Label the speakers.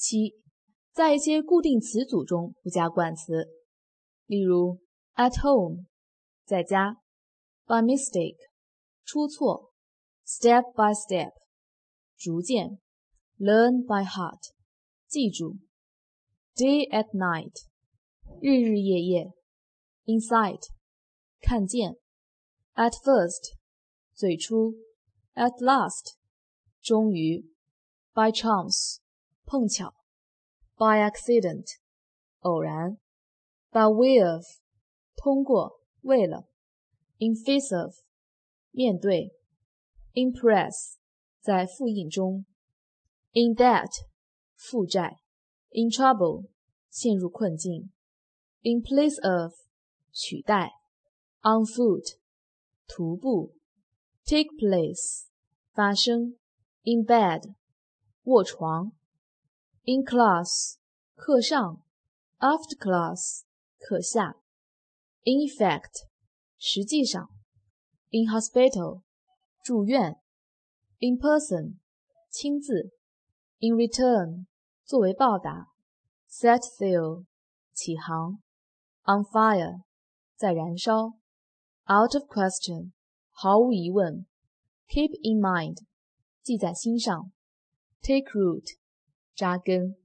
Speaker 1: 7. 在一些固定词组中不加冠词，例如 at home 在家， by mistake 出错， step by step 逐渐， learn by heart 记住， day at night 日日夜夜， in sight 看见， at first 最初， at last 终于， by chance 碰巧， by accident 偶然， by way of 通过为了， in face of 面对， impress 在复印中， in debt 负债， in trouble 陷入困境， in place of 取代， on foot 徒步， take place 发生， in bed 卧床， in class 课上， after class 课下， in effect 实际上， in hospital 住院， in person 亲自， in return 作为报答， set sail 起航， on fire 在燃烧， out of question 毫无疑问， keep in mind 记在心上， take root 扎根。